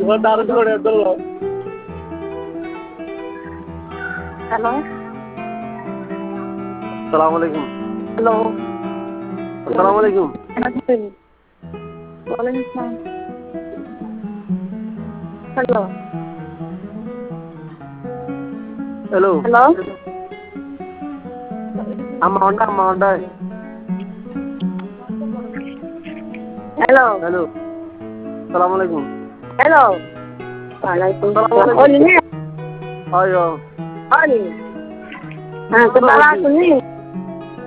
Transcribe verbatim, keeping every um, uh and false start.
Hello আসসালামু আলাইকুম। Hello আসসালামু আলাইকুম। ওয়ালাইকুম আসসালাম। হ্যালো হ্যালো হ্যালো আম্মা হন্ডা আম্মা হন্ডা হ্যালো হ্যালো আসসালামু আলাইকুম। হ্যালো ওয়ালাইকুম আসসালামু আসসালাম। আলাইকুম। ওলি নে আয়ো ওলি হ্যাঁ তো বাবা শুনি